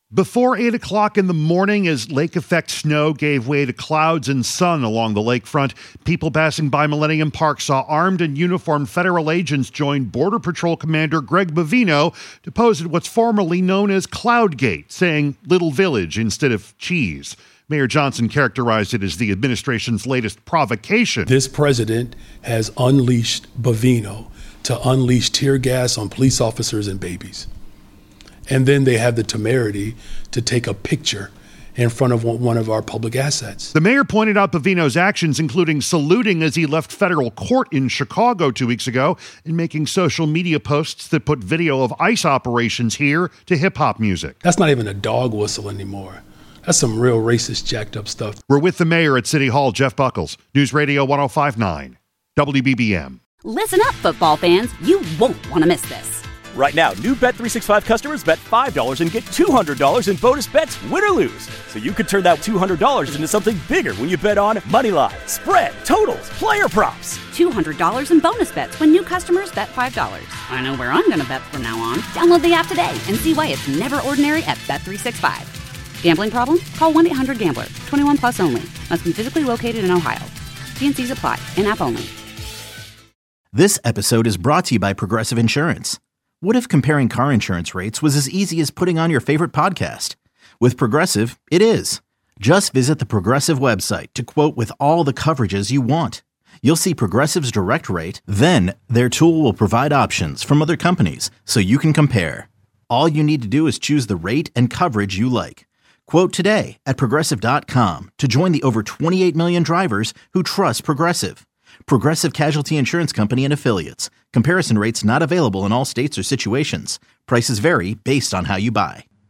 Before 8 o'clock in the morning, as lake effect snow gave way to clouds and sun along the lakefront, people passing by Millennium Park saw armed and uniformed federal agents join Border Patrol Commander Greg Bovino to pose at what's formerly known as Cloudgate, saying Little Village instead of cheese. Mayor Johnson characterized it as the administration's latest provocation. This president has unleashed Bovino to unleash tear gas on police officers and babies. And then they have the temerity to take a picture in front of one of our public assets. The mayor pointed out Bovino's actions, including saluting as he left federal court in Chicago 2 weeks ago and making social media posts that put video of ICE operations here to hip-hop music. That's not even a dog whistle anymore. That's some real racist, jacked up stuff. We're with the mayor at City Hall, Jeff Buckles, News Radio 105.9, WBBM. Listen up, football fans. You won't want to miss this. Right now, new Bet365 customers bet $5 and get $200 in bonus bets, win or lose. So you could turn that $200 into something bigger when you bet on moneyline, spread, totals, player props. $200 in bonus bets when new customers bet $5. I know where I'm going to bet from now on. Download the app today and see why it's never ordinary at Bet365. Gambling problem? Call 1-800-GAMBLER. 21 plus only. Must be physically located in Ohio. T&Cs apply. In-app only. This episode is brought to you by Progressive Insurance. What if comparing car insurance rates was as easy as putting on your favorite podcast? With Progressive, it is. Just visit the Progressive website to quote with all the coverages you want. You'll see Progressive's direct rate, then their tool will provide options from other companies so you can compare. All you need to do is choose the rate and coverage you like. Quote today at Progressive.com to join the over 28 million drivers who trust Progressive. Progressive Casualty Insurance Company and Affiliates. Comparison rates not available in all states or situations. Prices vary based on how you buy.